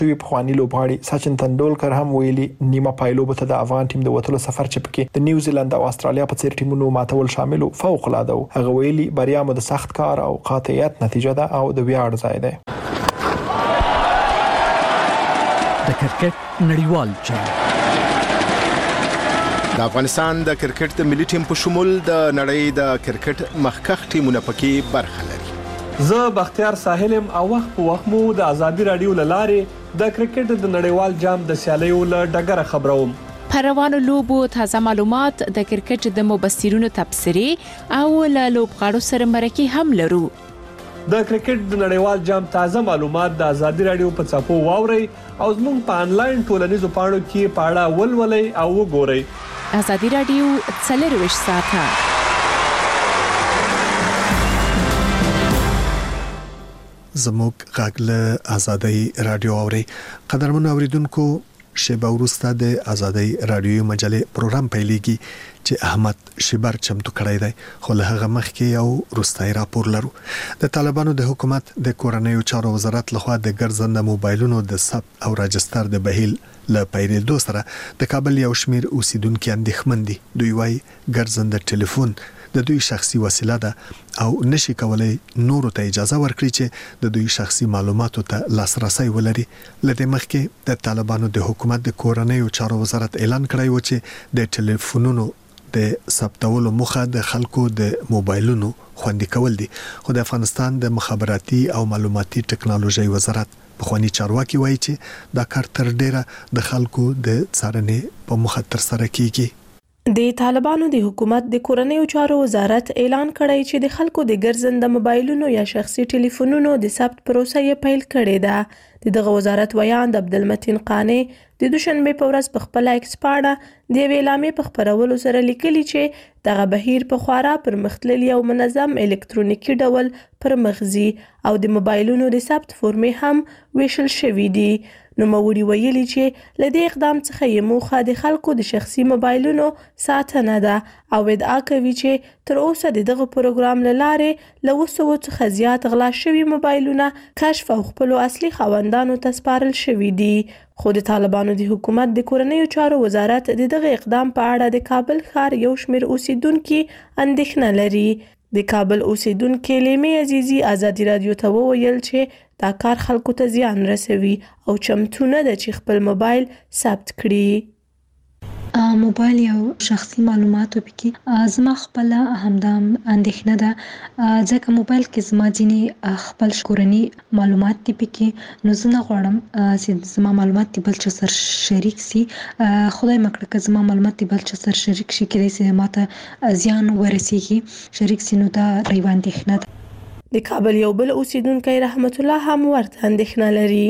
دوی پخوانی لوبغاړي سچن تندولکر هم ویلي نیمه پایلوبه ته د افغان ټیم د وټلو سفر چې پکې د نیوزیلند او استرالیا په څیر ټیمونو ماتول شامل فوق العاده و. هغه ویلي بریا مو د سخت کار او قاطعیت نتیجه ده او د ویاړ ځای ده. د کرکټ نړیوال جام د افغانستان د کرکټ د ملي ټیم په شمول د نړۍ د کرکټ مخکښ ټیمونه پکې برخه لري. زه بختیار ساحلم او وخت په وخت مو د ازادي رادیو لاره د کرکټ د نړیوال جام د سیالیو له ډګره خبروم. په روانو لوبو تازه معلومات، د کرکټ د مبصرینو تبصرې او له لوبغاړو سره مرکه هم لرو. د کرکټ د نړیوال جام تازه معلومات د ازادي رادیو په صفحو واورئ او زموږ په انلاین ټولنیزو پاڼو کې پاړه ولولئ او وګورئ. ازادي رادیو 24 ساعته. زموږ غاګله ازادي رادیو اوري. قدرمن اوریدونکو، شیبه وروسته د ازادي رادیو مجلې پروګرام پیلېږي چې احمد شیبر چمتو کړی دی، خو له هغه مخکې یو وروستي راپور لرو. د طالبانو د حکومت د کورنیو چارو وزارت لخوا د ګرځنده موبایلونو د ثبت او راجستر د بهیل له پیریدو سره د کابل یو شمیر اوسیدونکو اندېښمن دي. دوی وايي ګرځنده ټلیفون د دوی شخصي وسیله ده او نشي کولای نورو ته اجازه ورکړي چې د دوی شخصي معلوماتو ته لاسرسي ولري. لدې مخکې د طالبانو د حکومت د کورنیو چارو وزارت اعلان کړی و چې د ټلیفونونو د ثبتولو موخه د خلکو د موبایلونو خوندي کول دي. خو د افغانستان د مخابراتي او معلوماتي ټکنالوژي وزارت بخوانی چارواکي وایي چې دا کار تر ډیره د خلکو د څارنې په مخه تر سره کیږي. د طالبانو د حکومت د کورنیو چارو وزارت اعلان کړی چې د خلکو د ګرځنده موبایلونو یا شخصي ټلیفونونو د ثبت پروسه یې پیل کړې ده. دغه وزارت ویاند عبدالمتین قانی د دوشنبه په ورځ په خپل ایکس پاڼه د اعلامیې په خبرولو سره لیکلي چې دغه بهیر په خورا پرمختللي او منظم الکترونیکي ډول پرمخزي او د موبایلونو د ثبت فورمې هم ویشل شوې دي. نو موري ویلي چې لدې اقدام څخه یې موخه د خلکو د شخصي موبایلونو ساتنه ده او ادعا کوي چې تر اوسه دغه پروګرام لاره له 200 څخه زیات غلا شوي موبایلونه کشف او خپل اصلي خاوندانو ته سپارل شوي دي. خو د طالبانو د حکومت د کورنیو چارو وزارت دغه اقدام په اړه د کابل ښار یو شمیر اوسیدونکو اندېښنه لري. د کابل اوسیدونکو لیمه عزیزی ازادي رادیو ته وویل چې دا کار خلکو ته زیان رسوي او چمتو نه ده چې خپل موبایل ثبت کړي. موبایل یو شخصي معلوماتو پکې زما خپل همدام اندېښنه ده، ځکه موبایل کې زما ځینې خپل کورني معلومات دي پکې، نو زه نه غواړم چې زما معلومات دې بل چا سره شریک سي. خدای مکړه که زما معلومات دې بل چا سره شریک شي کېدای سي ماته زیان ورسیږي شریک سي، نو دا یوه اندېښنه ده. د کابل یو بل اوسیدونکی رحمت الله هم ورته اندېښنه لري.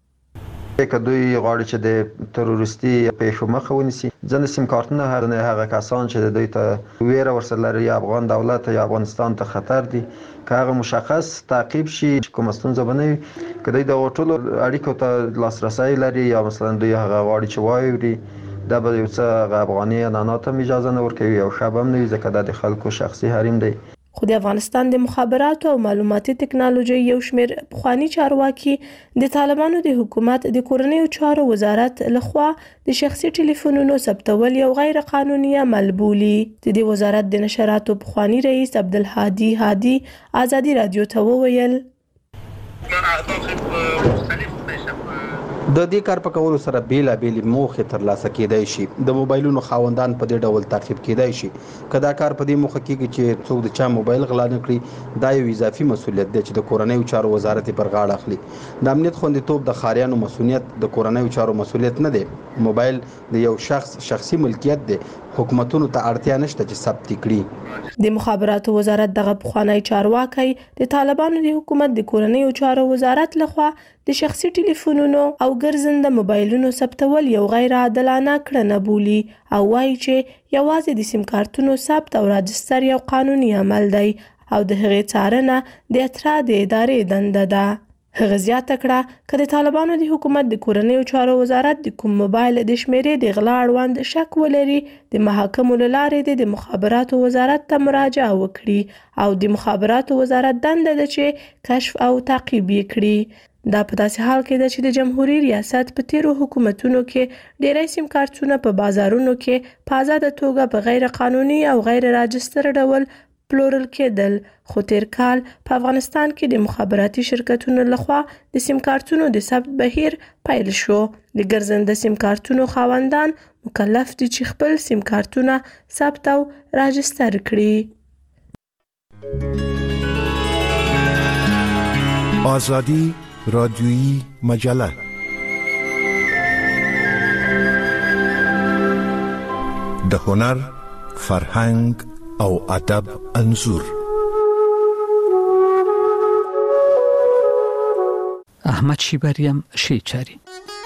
که دوی غواړي چې د تروریستي پیښو مخه ونیسي، ځینې سیم کارتونه هغه کسان چې دوی ته ویره ورسره لري یا افغان دولت یا افغانستان ته خطر دي، که هغه مشخص تعقیب شي کومه ستونزه به نه وي، که دوی د ټولو اړیکو ته لاسرسی لري یا مثلا دوی هغه غواړي چې واوري، دا به یو څه افغاني اعلانات هم اجازه نه ورکوي او ښه به هم نه وي، ځکه دا د خلکو شخصي حریم دی. خو د افغانستان د مخابراتو او معلوماتي ټکنالوژي یو شمیر پخوانی چارواکي د طالبانو د حکومت د کورنیو چارو وزارت لخوا د شخصي ټلیفونونو ثبتول یو غیر قانوني عمل بولي. د دې وزارت د نشراتو پخوانی رئیس عبدالهادي هادي ازادي رادیو ته وویل د دې کار په کولو سره بیلابېلې موخې ترلاسه کېدای شي. د موبایلونو خاوندان په دې ډول تعقیب کېدای شي. که دا کار په دې موخه کېږي چې څوک د چا موبایل غلا نه کړي، دا یو اضافي مسؤلیت دی چې د کورنیو چارو وزارت پر غاړه اخلي. د امنیت خوندیتوب د ښاریانو مسؤلیت د کورنیو چارو مسؤلیت نه دی. موبایل د یو شخص شخصي ملکیت دی، حکومتونو ته اړتیا نشته چې ثبت کړي. د مخابراتو وزارت دغه پخوانی چارواکي د طالبانو د حکومت د کورنیو چارو وزارت لخوا د شخصي ټلیفونونو او ګرځنده موبایلونو ثبتول یو غیر عادلانه کړنه بولي او وایي چې یوازې د سیم کارتونو ثبت او راجستر یو قانوني عمل دی او د هغې څارنه د اترا د ادارې دنده ده. هغه زیاته کړه که د طالبانو د حکومت د کورنیو چارو وزارت د کوم موبایل د شمیرې د غلا اړوند شک ولري، د محاکمو له لارې د مخابراتو وزارت ته مراجعه وکړي او د مخابراتو وزارت دنده ده چې کشف او تعقیب یې کړي. دا په داسې حال کې ده چې د جمهوریت ریاست په تیرو حکومتونو کې ډیری سیم کارتونه په بازارونو کې په آزاده توګه په غیر قانوني او غیر راجستر ډول پلورل کېدل، خو تیر کال په افغانستان کې د مخابراتي شرکتونو لخوا د سیم کارتونو د ثبت بهیر پیل شو. د ګرځنده سیم کارتونو خاوندان مکلف دي چې خپل سیم کارتونه ثبت او راجستر کړي. آزادی رادیویی مجله د هنر، فرهنګ او ادب انځور. احمد شیبریم شیچاری.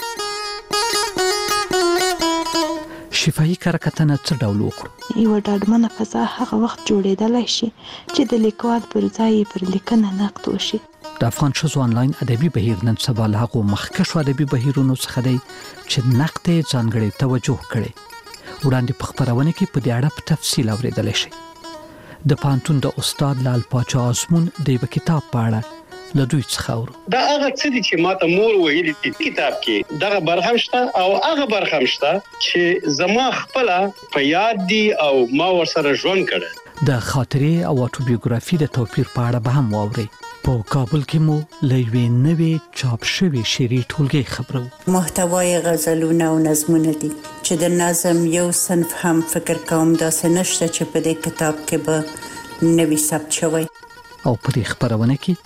شفاهي کارکتنه څه ډول وکړو؟ یو ډاډمنه فضا هغه وخت جوړېدلی شي چې د لیکوال پر ځای پر لیکنه نقد وشي. د افغان ښځو آنلاین ادبي بهیر نن سبا له هغو مخکښو ادبي بهیرونو څخه دی چې نقد یې ځانګړې توجه کړې. وړاندې په خپرونه کې په دې اړه په تفصیل اورېدلی شئ. د پوهنتون د استاد لال پاچا آزمون د یوه کتاب په اړه له دوی څخه اورو. دا هغه څه دي چې ماته مور ویلي دي کتاب کې، دغه برخه هم شته او هغه برخه هم شته چې زما خپله په یاد دي او ما ورسره ژوند کړی. د خاطرې او اټوبیوګرافي د توپیر په اړه به هم واورئ. په کابل کې مو له یوې نوې چاپ شوې شعري ټولګې خبرو. محتوای غزلونه او نظمونه دي چې د نظم یو صنف هم فکر کوم داسې نشته چې په دې کتاب کې به نوی ثبت شوی. او په دې خبرونه کې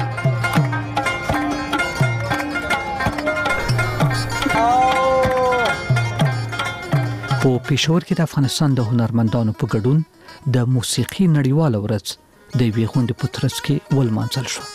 په پېښور کې د افغانستان د هنرمندانو په ګډون د موسیقي نړیواله ورځ د یوې غونډې په ترڅ کې ولمانځل شو.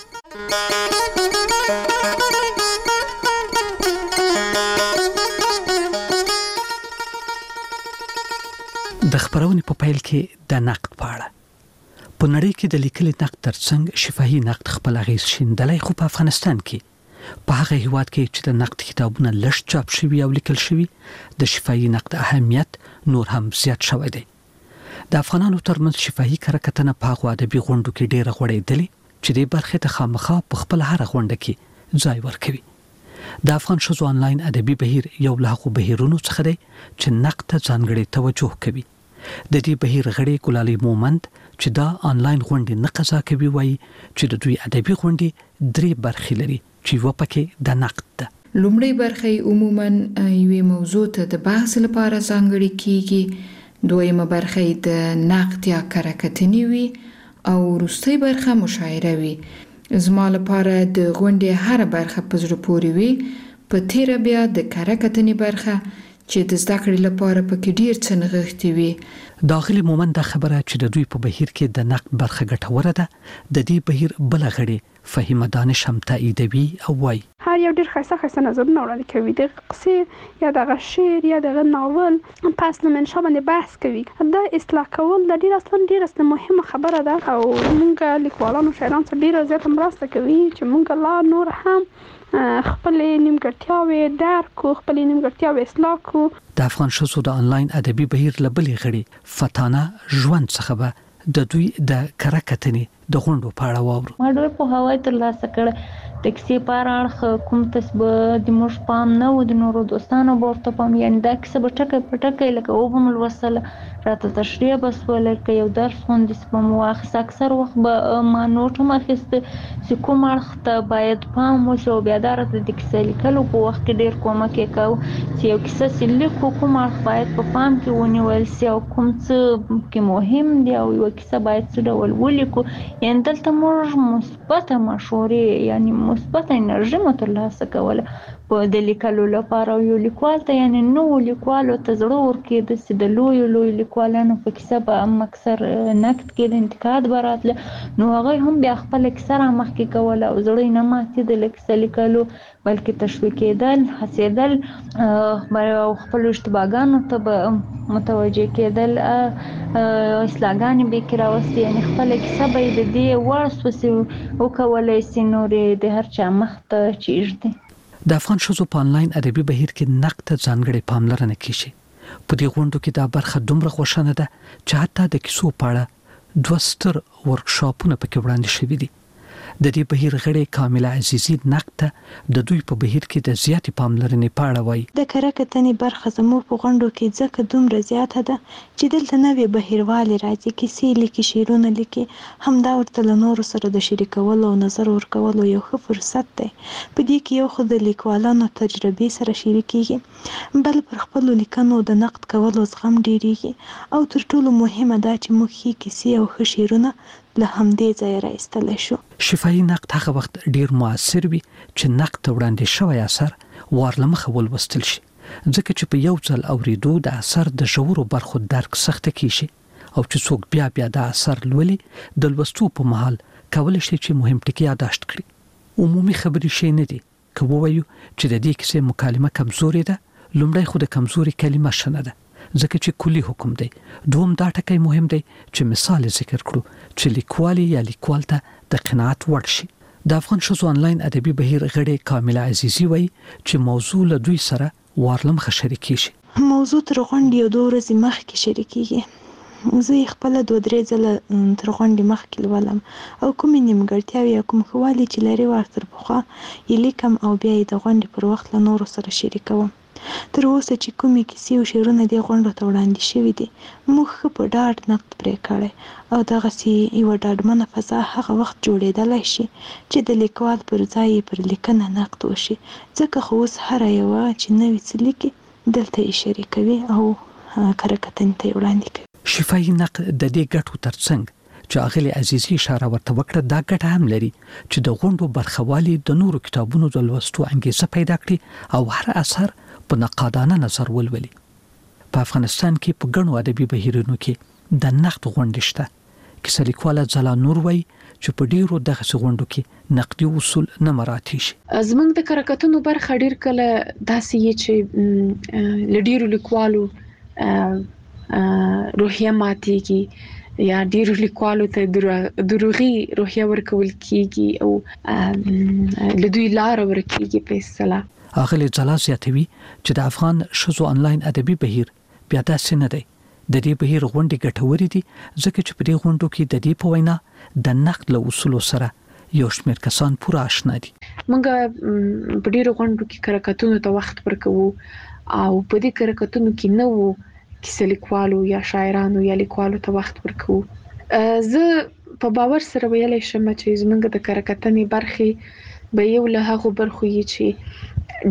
د خبرونې په پیل کې د نقد په اړه. په نړۍ کې د لیکلي نقد ترڅنګ شفاهي نقد خپل اغېز شیندلی، خو په افغانستان کې په هغه هیواد کې چې د نقد کتابونه لږ چاپ شوي او لیکل شوي، د شفاهي نقد اهمیت نور هم زیات شوی دی. د افغانانو ترمنځ شفاهي کارکتنه په هغو ادبي غونډو کې ډېره غوړېدلې چې دې برخې ته خامخا په خپله هره غونډه کې ځای ورکوي. د افغان ښځو آنلاین ادبي بهیر یو له هغو بهیرونو څخه دی چې نقد ته ځانګړې توجه کوي. د دې بهیر غړي ګلالۍ مومند چې دا آنلاین غونډې نه قضا کوي وایي چې د دوی ادبي غونډې 3 برخې لري چې یوه پکې د نقد ده. لومړی برخه عموما یوې موضوع ته د بحث لپاره ځانګړې کیږي، دویمه برخه د نقد یا کارکتنې وي او وروستۍ برخه مشاعره وي. زما لپاره د غونډې هر برخه په زړه پورې وي. په تیره بیا د کارکتنې برخه چې د زده کړې لپاره پکې ډیر څه نغښتي وي. داخلي مومند دا خبره چې د دوی په بهیر کې د نقد برخه ګټوره ده، د دې بهیر بل غړي فهیمه دانش هم تاییدوي او وایي هر یو ډیر ښایسته نظرونه وړاندې کوي. د قصې یا دغه شعر یا دغه ناول په اصل منشا باندې بحث کوي. دا اصلاح کول د ډیره مهمه خبره ده او موږ لیکوالانو شاعرانو سره ډیره زیاته مرسته کوي چې موږ لا نور هم خپل نیمګړتیاوې درک کو، خپل نیمګړتیاوې اصلاح کو. د افغان ښځو د آنلاین ادبي بهیر له بلې غړي فتانه ژوند څخه به د دوی د کارکتنې د غونډو په اړه واورو. ما ډېر پوهاوی ترلاسه کړی. د کیسې په اړه کوم تسبه د موږ پام نه و، د نورو دوستانو به ورته پام، یعنې دا کیسه به ټکی په ټکی لکه وبه مو لوستله، راته تشریح به سوله، لکه یو درس غوندې به مو واخیست. اکثر وخت به ما نوټ هم اخیسته چې کوم اړخ ته باید پام وشي او بیا دا راته د کیسې لیکلو په وخت کې ډېر کومک یې کوو چې یو کیسه چې لیکو کوم اړخ باید په پام کې ونیول سي او کوم څه کې مهم دي او یوه کیسه باید څه ډول ولیکو. یعنې دلته موږ مثبته مشورې یعنې مثبته انرژي مو ترلاسه کوله د لیکلو لپاره. یو لیکوال ته یعنې نوو لیکوالو ته زړه ورکېده چې د لویو لیکوالانو په کیسه به هم اکثر نقد کېده، انتقاد به راتله، نو هغوی هم بیا خپله کیسه رامخکې کوله او زړه یې نه ماتېدل کیسه لیکلو، بلکې تشویق کېدل، هڅېدل او خپلو اشتباهګانو ته به متوجه کېدل، اصلاحګانې به یې کې راوستې، یعنې خپله کیسه به یې د دې وړ سوه چې وکولی سي نور یې د هر چا مخ ته چې ایږدي. د افغان ښځو په آنلاین ادبي بهیر کې نقد ته ځانګړې پاملرنه کیږي. په دې غونډو کې دا برخه دومره خوښنه ده چې حتی د کیسو په اړه 2 ستر ورکشاپونه پکې وړاندې شوي دي. د دې بهیر غړي کامله عزیزی نقد ته د دوی په بهیر کې د زیاتې پاملرنې په اړه وایي. د کره کتنې برخه زموږ په غونډو کې ځکه دومره زیاته ده چې دلته نوې بهیروالې راځي، کیسې لیکي، شعرونه لیکي، همدا ورته له نورو سره د شریکولو او نظر ورکولو یو ښه فرصت دی. په دې کې یو خو د لیکوالانو تجربې سره شریکېږي، بل پر خپلو لیکنو د نقد کولو زغم ډېرېږي، او تر ټولو مهمه دا چې موږ ښې کیسې او ښه شعرونه له همدې ځایه راایستلی شو. شفاهي نقد هغه وخت ډیر موثر وي چې نقد ته وړاندې شوی اثر ورلمخه ولوستل شي، ځکه چې په یو ځل اوریدو د اثر د ژورو برخو درک سخته کیږي او چې څوک بیا د اثر لولي د لوستو په مهال کولی شي چې مهم ټکي یادداشت کړي. عمومي خبرې شي نه دي که ووایو چې د دې کیسې مکالمه کمزورې ده، لومړی خو د کمزوري کلمه شنه ده، ځکه چې کلی حکم دی. دوم دا ټکی مهم دی چې مثال ذکر کړو چې لیکوالي یا لیکوال ته د قناعت وړ شي. د افغان ښځو آنلاین ادبي بهیر غړي کامله عزیزی وایي چې موضوع له دوی سره ورلمخه شریکي شي. موضوع تر غونډې یو 2 ورځې مخکې شریکېږي، زه یې خپله 2-3 ځله تر غونډې مخکې لولم او کومې نیمګړتیاوې یا کوم ښه والي چې لري ورته پخوا یې لیکم او بیا یې د غونډې پر وخت له نورو سره شریکوم. تر اوسه چې کومې کیسې او شعرونه دې غونډو ته وړاندې شوي دي، موږ ښه په ډاډ نقد پرې کړی او دغسې یوه ډاډمنه فضا هغه وخت جوړېدلی شي چې د لیکوال پر ځای یې پر لیکنه نقد وشي، ځکه خو اوس هره یوه چې نوي څه لیکي دلته یې شریکوي او کره کتنې ته یې وړاندې کوي. شفاهي نقد د دې ګټو ترڅنګ چې اغلې عزیزی اشاره ورته وکړه، دا ګټه هم لري چې د غونډو برخوالي د نورو کتابونو د لوستو انګیزه پیدا کړي او هر اثر په نقادانه نظر ولولي. په افغانستان کې په ګڼو ادبي بهیرونو کې د نقد غونډې شته. کیسه لیکواله ځلا نور وایي چې په ډیرو دغسې غونډو کې نقدي اصول نه مراعات شي. زموږ د کره کتنو برخه ډیر کله داسې یې چې له ډیرو لیکوالو روحیه ماتېږي یا ډیرو لیکوالو ته دروغي روحیه ورکول کیږي او له دوی لار ورکیږي په اصطلاح. اغلی ځلا زیاتوي چې د افغان ښځو آنلاین ادبي بهیر بیا داسې نه دی. د دې بهیر غونډې ګټورې دي ځکه چې په دې غونډو کې د دې په وینا د نقد له اصولو سره یو شمېر کسان پوره آشنا دي. موږ په ډیرو غونډو کې کره کتنو ته وخت ورکوو او په دې کره کتنو کې نه وو کیسه لیکوالو یا شاعرانو یا لیکوالو ته وخت ورکوو. زه په باور سره ویلی شم چې زموږ د کره کتنې برخې به یو له هغو برخو یې چې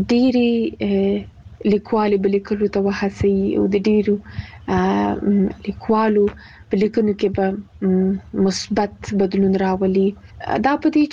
ډېرې لیکوالې به لیکلو ته وهڅوي او د ډېرو لیکوالو په لیکنو کې به مثبت بدلون راولي. دا په دې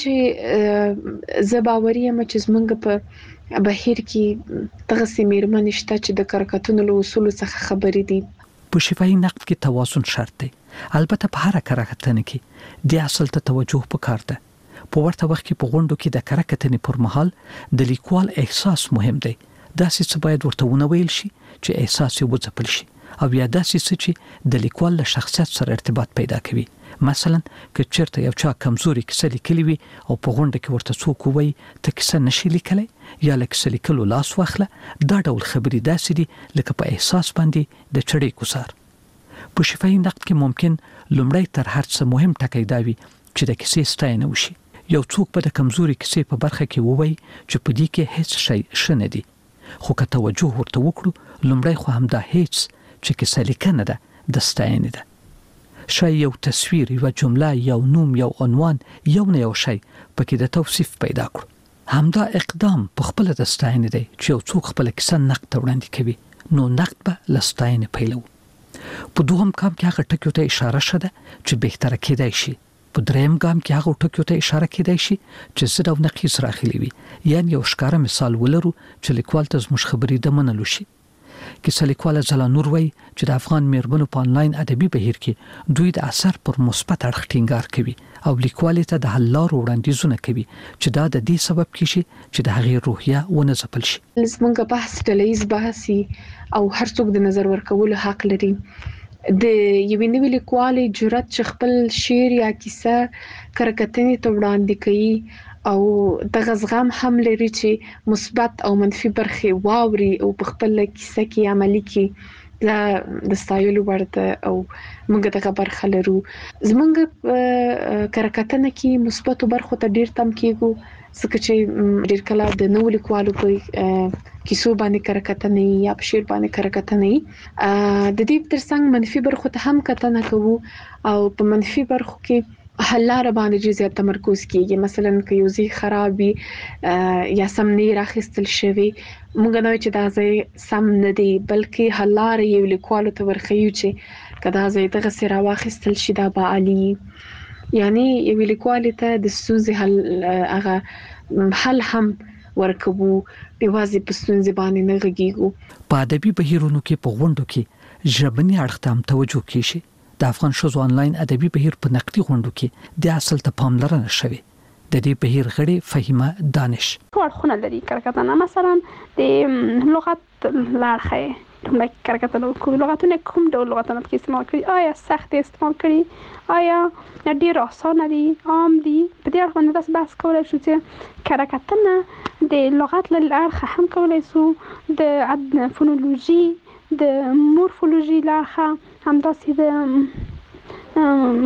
چې زه باوري یم چې زموږ په بهیر کې دغسې میرمنې شته چې د کره کتنو له اصولو څخه خبرې دي. په شفاهي نقد کې توازن شرط دی. البته په هر کره کتنه کې د اصل ته توجه پکار ده. په ورته وخت کې په غونډو کې د کره کتنې پر مهال د لیکوال احساس مهم دی. داسې څه باید ورته ونه ویل شي چې احساس یې وځپل شي او یا داسې څه چې د لیکوال له شخصیت سره ارتباط پیدا کوي. مثلا که چېرته یو چا کمزوري کیسه لیکلې وي او په غونډه کې ورته څوک ووایي ته کیسه نشي لیکلی یا له کیسه لیکلو لاس واخله، دا ډول خبرې داسې دي لکه په احساس باندې د چړې ګوزار. په شفاهي نقد کې ممکن لومړی تر هر څه مهم ټکی دا وي چې د کیسې ستاینه وشي. یو څوک به د کمزوري کیسې په برخه کې ووایي چې په دې کې هیڅ شی ښه نه دي، خو که توجه ورته وکړو لومړی خو همدا هیڅ چې کیسه لیکنه ده د ستاینې ده. شاید یو تصویر، یو جمله، یو نوم، یو عنوان، یو نه یو شی پکې د توصیف پیدا کړو. همدا اقدام په خپل د ستاینې دی چې یو څوک خپل کیسه نقد ته وړاندې کوي، نو نقد به له ستاینې پیلوي. په دوهم ګام کې هغه ټکیو ته اشاره شده چې بهتره کېدای شي. په دریم ګام کې هغه ټکیو ته اشاره کېدای شي چې ضد او نقیض راغلي وي، یعنې یو ښکاره مثال ولرو چې لیکوال ته زموږ خبرې د منلو شي. کیسه لیکواله ځلا نور وایي چې د افغان میرمنو په آنلاین ادبي بهیر کې دوی د اثر پر مثبت اړخ ټینګار کوي او لیکوالې ته د حل لارو وړاندیزونه کوي چې دا د دې سبب کیږي چې د هغې روحیه ونه ځپل شي. زموږ بحث ډلهییز بحث او هر څوک د نظر ورکولو حق لري. د یوې نوې لیکوالې جرأت چې خپل شعر یا کیسه کره کتنې ته وړاندې کوي او دغه زغم هم لري چې مثبت او منفي برخې واوري او په خپل کیسه کې عملي کړي. د ستایلو ورته او موږ دغه برخه لرو. زمونږ کرکټنه کې مثبت برخو ته ډیر تم کیږو ځکه چې ډیر کله د نو لیکوالو په کیسو باندې کرکټنه یا په شعر باندې کرکټنه د دې ترڅنګ منفي برخو ته هم کتنه کوو او په منفي برخو کې حل لاره باندې زیات تمرکز کیږي. مثلا که یو ځای خرابي یا سم نه راخستل شوی موږ نه چې دا ځای سم نه دی بلکې حل لاره یو لیکوالو ته ورخیو چې کدا ځای دغه سره واخستل شي دا به عالی یعنی یو لیکوال ته د ستونزې حل هم ورکوو یوازې په ستونزې باندې نه غږیږو. په ادبي بهیرونو کې په غونډو کې ژبني اړخ ته هم توجه کیږي. د افغان ښځو انلاین ادبي بهیر په نقدي غونډو کې د اصل ته پاملرنه شوه. د دې بهیر غړي فهیمه دانش ورخونه لري کرکټنه مثلا د لغت لارخه کومه کرکټنه کوم لغتونه کوم ډول لغتونه کې استعمال کړي آیا سخت استعمال کړي آیا ډیر آسان دي عام دي په دې اړه باندې بحث کولای شو چې کرکټنه د لغت لارخه هم کولای شو د فونولوژي د مورفولوژي لارخه همداسې د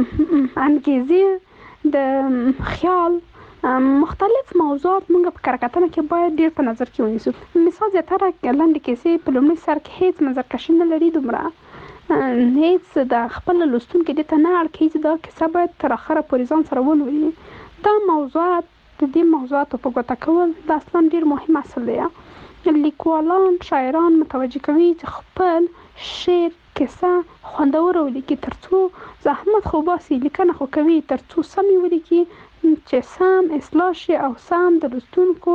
انګیزه د خیال مختلف موضوعات موږ په کرکټنه کې باید ډیر په نظر کې ونیسو. مثال زیاتره لاندې کیسې په لومړي سر کې هیڅ نظرکشي نه لري دومره هیڅ د خپل لوستونکو د ته نه اړ کیږي دا کیسه باید تر اخره پورې ځان سره ولولي. دا موضوعات د دې موضوعاتو په ګوته کول د اصلا ډیر مهم اصل دی. لیکوالان شاعران متوجه کوي چې خپل شعر کیسه خوندور ولیکي ترڅو زحمت خو باسي لیکنه خو کوي ترڅو سمي ولیکي چې سم اصلاح شي او سم د لوستونکو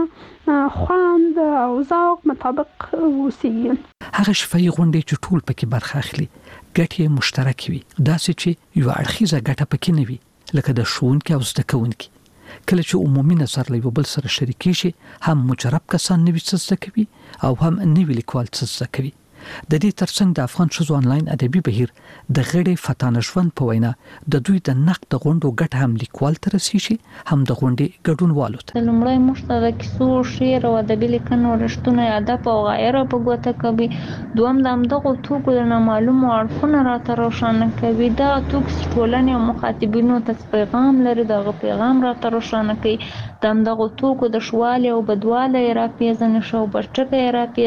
د خوند او ذوق مطابق وسی. هغه شفاهي غونډې چې ټول پکې برخه اخلي ګټې مشترک وي داسې چې یو اړخیزه ګټه پکې نه وي لکه د ښوونکي او زده کوونکي. کله چې عمومي نظر له یو بل سره شریکي شي هم مجرب کسان نوي څه زده کوي او هم نوي لیکوال څه زده کوي. د دې ترڅنګ د افغان ښځو انلاین ادبي بهیر د غړي فتانه ژوند په وینا د دوی د نقد غونډو ګټه هم لیکوال تر رسیږي هم د غونډې ګډونوالو ته. لومړی موږ د کیسو شعر او ادبي لیکنو رښتونه ادب او غیره په ګوته کوي. دوم د همدغو توکو د نامعلومو اړخونه راته روښانه کوي. دا توکي ټولنې او مخاطبینو ته پیغام لري دغه پیغام راته روښانه کوي. د همدغو توکو د شواله او بدواله راپیژنې شو برچکه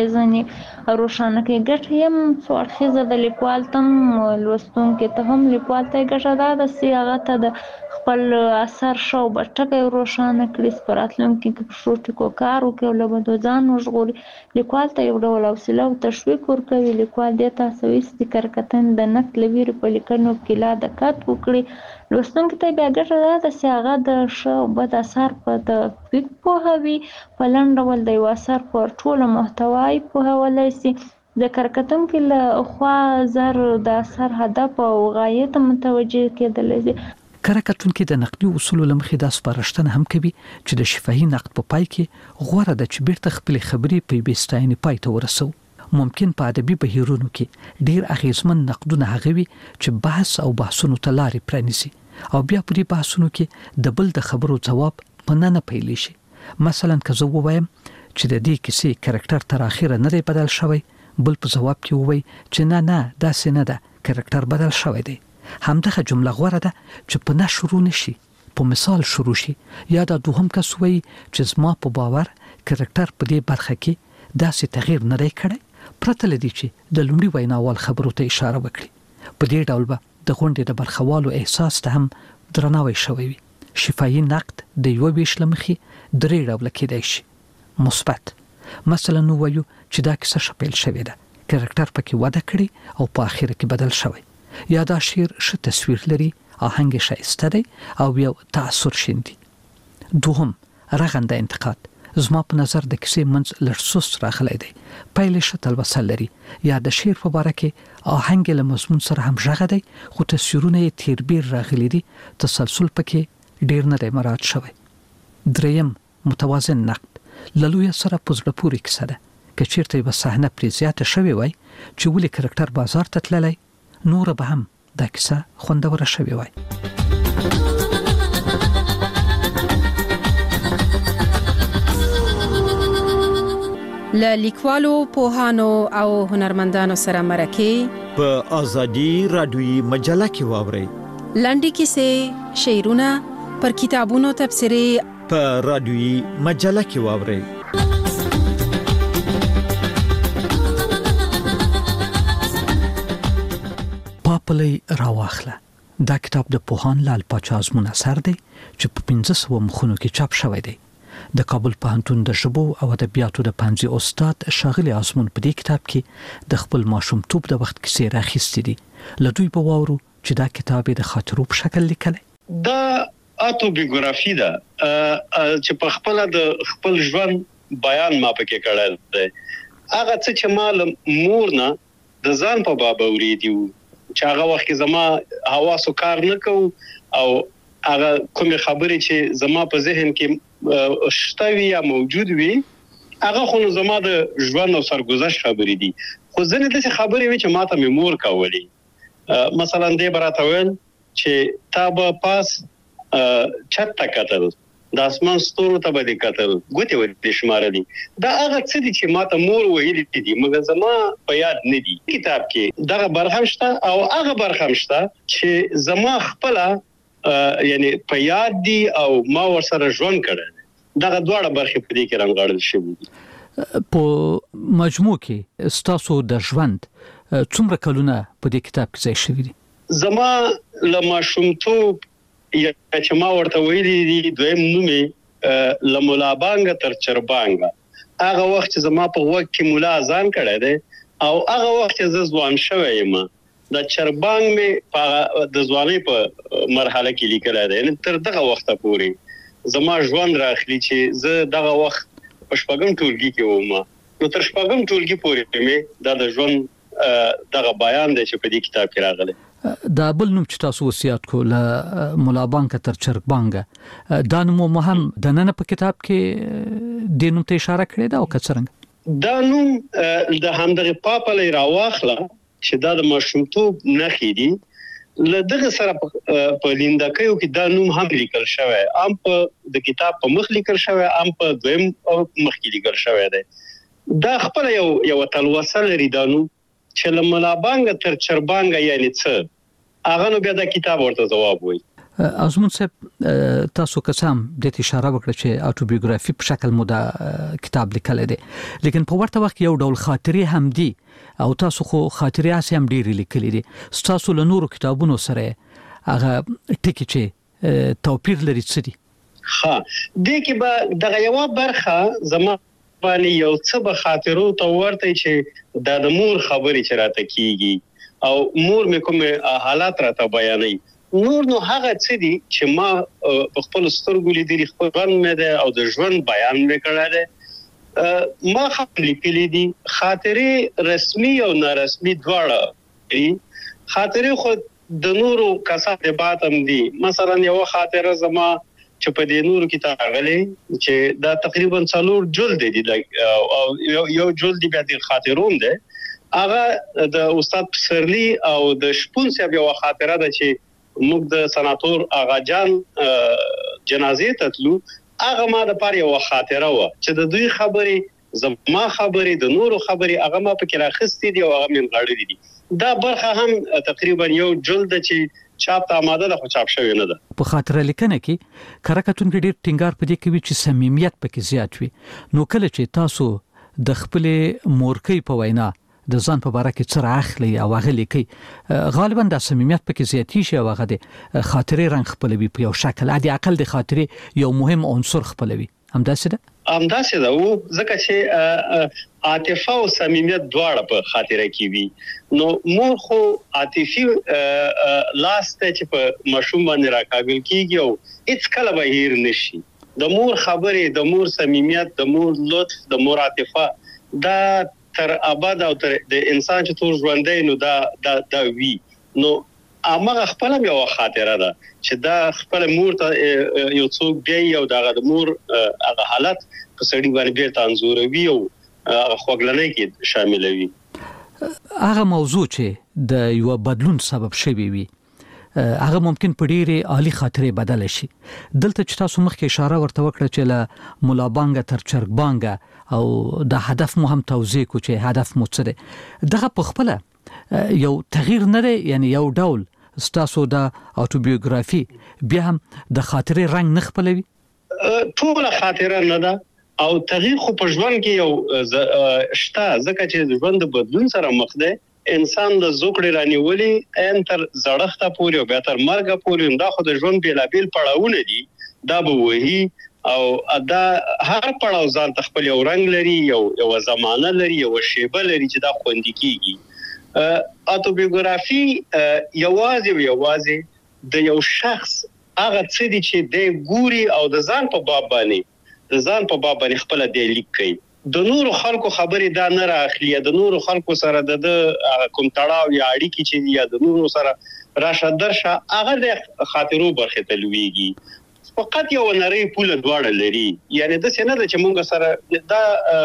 راپیژنې روښانه کوي. ګټه یم څو اړخیزه د لیکوال تم لوستونکو ته هم لیکوال ته ګټه ده د سیاغه ته د خپل اثر شو برټکه روښانه کړي سپاراتلونکو کې شروع کار وکړي او له بده ځان وژغوري. لیکوال ته یو ډول حوصله او تشویق ورکوي. لیکوال دې تاسو وایي کرکټن د نقد لویر په لیکنو کې لا دقت وکړي. لوستونکو ته بیا ګټه ده د سیاغه د شو بد اثر په تطبیق پوهوي په لنډ ډول د یو اثر پر ټوله محتوای پوهولای شي. د کرکټونکو له خوا زر د اثر هدف او غایې ته متوجه کېدل دي. کرکټونکو د نقدي اصولو لمخې د سپارښتنه هم کوي چې د شفاهي نقد په پای کې غوړه د چې بیرته خپل خبرې په بیستاینې پای ته ورسو. ممکن په ادبي بهیرونو کې ډیر اغیزمن نقدونه هغه وي چې بحث او بحثونو ته لارې پرانیسي او بیا په دې بحثونو کې د بل د خبرو جواب پنه نه پیلی شي. مثلا که زه وایم چې د دې کیسې کرکټر تر اخره نه دی بدل شوی بل په جواب کې وای چې نه داسې نه ده کرکټر بدل شوی دی. همدغه جمله غوړه ده چې په نه شروع نشي په مثال شروع شي یا د دوهم کس وای چې زما په باور کرکټر په دې برخه کې داسې تغییر نه دی کړی پرته لدی چې د لومړي ویناوال خبرو ته اشاره وکړي. په دې ډول به د غونډې د برخوالو احساس ته هم درناوی شوی وي. شفاهي نقد د یو ویش لمخې درې ډول کېدای شي. مثبت مثلا نو وایو چې دا کیسه شپیل شوې ده کرکټر پکې وده کړی او په اخر کې بدل شوی یا دا شعر ښه تصویر لري آهنګ شایسته دی او یو تاثیر شیندي. دوهم رغنده انتقاد زما په نظر د کیسې منځ لړسوس راغلی دی پایله ښه تلوسه لري یا د شعر په باره کې آهنګ له مضمون سره هم ژغه دی خو تصویرونه یې تیربیر راغلي دي تسلسل پکې ډیر نه دی مراعات شوی. دریم متوازن نقد للویا سره پزړه پوری کیسه ده که چیرته به صحنه پرې زیاته شوی وای چې ولې کرکټر بازار ته تللی نور به هم دا کیسه خوندوره شوی وای. له لیکوالو پوهانو او هنرمندانو سره مرکه په ازادي رادیوي مجله کې واورئ. لنډې کیسې، شعرونه، پر کتابونو تبصرې په رادیوي مجله کې واورئ. پاپلی راواخله. دا کتاب د پوهان لال پاچا ازمون اثر دی چې په 1500 مخونو کې چاپ شوی دی. د کابل پوهنتون د ژبو او ادبیاتو د پنځه استاد شاغلی ازمون په دې کتاب کې د خپل ماشومتوب د وخت کیسې راخیستې دي. لدوی په واورو چې دا کتاب د خاطرو په شکل لیکلی. دا اتوبیوګرافي ده چې په خپل د خپل ژوند بیان ما پکې کړل دی. هغه څه چې ما مور نه د ځان په باب اوریدو چې هغه وخت کې زما حواسو کار نه کو او هغه کومه خبرې چې زما په ذهن کې شته وي یا موجود وي هغه خو زما د ژوند او سرګذشت خبرې دي. خو ځنه د خبرې وي چې ماته مور کاولي. مثلا دې براته ویل چې تا به پاس چت کتل د اسمان ستورو ته به کتل ګوتې ورته شمارلي. دا هغه څه دي چې ماته مور ویلي دي مګر زما په یاد نه دي. کتاب کې دغه برخه شته او هغه برخه شته چې زما خپل یعنی په یاد دي او ما ورسره ژوند کړی. دغه دواړه برخې په دې کې رانغاړل شوي دي. په مجموع کې ستاسو د ژوند څومره کلونه په دې کتاب کې ځای شوي دي؟ زما له ماشومتوب یا چې ما ورته ویلي دي دویم نومې له ملابانګه تر چربانګه. هغه وخت چې زما په وخت کې مولا اذان کړی دی او هغه وخت چې زه ځوان شوی یم د چربانګ مې په د ځوانۍ په مرحله کې لیکلی دی. یعنې تر دغه وخته پورې زما ژوند راخلي چې زه دغه وخت په شپږم ټولګي کې وم. نو تر شپږم ټولګي پورې مې دا د ژوند دغه بیان دی چې په دې کتاب کې راغلی. دا بل نوم چې تاسو وصیت کو له مولا بانک تر چرګ بانګه دا نوم هم د نن په کتاب کې د نوم ته اشاره کړې ده او کڅرنګ دا نوم د همدغه پاپلی راواخله چې دا د ماشومتوب نښې دي. له دغه سره په لیندکیو کې دا نوم هم لیکل شوی، هم په د کتاب په مخ لیکل شوی، هم په دویم مخ کې لیکل شوی دی. دا خپل یو تلوسه لري دا نوم چې له مولا بانګه تر چربانګه یعنی څه هغه نو بیا د کتاب ورته جواب وي. ازمون صاحب تاسو قسم د اشاره وکړه چې اتوبیوګرافي په شکل مو دا کتاب لیکل دي، لیکن په ورته وخت یو ډول خاطرې هم دي او تاسو خو خاطرې هم ډېری لیکلي دي. تاسو له نورو کتابونو سره هغه ټکی چې توپیر لري څه دي؟ ها د کې به دغه یو برخه زما باندې یو څه به خاطرو ته ورته چې د مور خبرې چې راته کیږي او مور مې کوم حالات راته بیانوي. نور نو هغه څه دي چې ما په خپل سترګو لیدلي، خپل ژوند مې ده او د ژوند بیان مې کړی دی. ما هم لیکلي دي خاطرې رسمي او نارسمي دواړه دي. خاطرې خو د نورو کسانو د بات هم دي. مثلا یو خاطره زما چې په دې نورو کې راغلي چې دا تقریبا 4 جلد دي او یو جلد بیا د خاطروم ده. هغه د استاد پسرلی او د شپون صاحب یو خاطره ده چې موږ د سناتور آغا جان جنازې ته تلو. هغه ما د پاره یو خاطره و چې د دوی خبرې زما خبرې د نورو خبرې هغه ما پکې راخستې دي او هغه من غاړې دي. دا برخه هم تقریبا یو جلد چې چاپ ته آماده ده خو چاپ شوی نه ده. په خاطره لیکنه کې کارکتون کې ډېر ټینګار پدې کوي چې صمیمیت پکې زیات وي. نو کله چې تاسو د خپل مورکۍ په وینا د ځان په باره کې څه راخلي او هغه لیکي غالبا د صمیمیت پکې زیاتی شي او هغه د خاطرې رنګ خپلوي په یو شکل عادي عقل د خاطرې یو مهم عنصر خپلوي. همداسې ده او ځکه چې عاطفه او صمیمیت دواړه په خاطره کې وي. نو مور خو عاطفي لاسته چې په مشوم باندې راکاږل کیږي او هیڅ کله به هیر نشي. د مور خبرې، د مور صمیمیت، د مور لطف، د مور عاطفه دا تر ابد او تر د انسان چې ټول ژوندې نو دا وی. نو امغه خپل یو خاطره ده چې دا خپل مور ته یو څوک دی او دا د مور هغه حالت په سړي باندې بیرته انځوروي او خوګلنۍ کې شامل وي. هغه موضوع چې د یو بدلون سبب شوی وي هغه ممکن په ډېرې عالی خاطرې بدل شي. دلته چې تاسو مخکې اشاره ورته وکړه چې له مولا بانګه تر چرګ بانګه او د هدف مو هم توضیح کو چې هدف مو څه دی. دغه په خپل یو تغییر نه دی، یعنی یو ډول ستاسو د اوټوبیوګرافي بیا هم د خاطرې رنگ نه خپلوي. ټول خاطره نه ده او تغییر خو په ژوند کې یو شته، ځکه چې ژوند د بدلون سره مخ دی. انسان د زوکړې رانیولې ان تر زړښته پورې او بیا تر مرګه پورې، دا خو د ژوند بیلابیل پړاوونه دي، دا به وਹੀ او دا هر پړاو ځان خپل یو رنگ لري، یو زمانه لري، یو شیبه لري چې دا خوندې کیږي. اوټوبیوګرافي یوازې د یو شخص هغه څه دي چې د ګوري او د ځان په باب باندې خپل د لیک کوي. د نورو خلکو خبرې دا نه راخلي، د نورو خلکو سره د کوم تړاو یا اړیکې چې یا د نورو سره راشه درشه هغه د خاطرو برخه تلويږي. فقط یو نری پوله دواړه لري، یعنی د څه نه چې موږ سره دا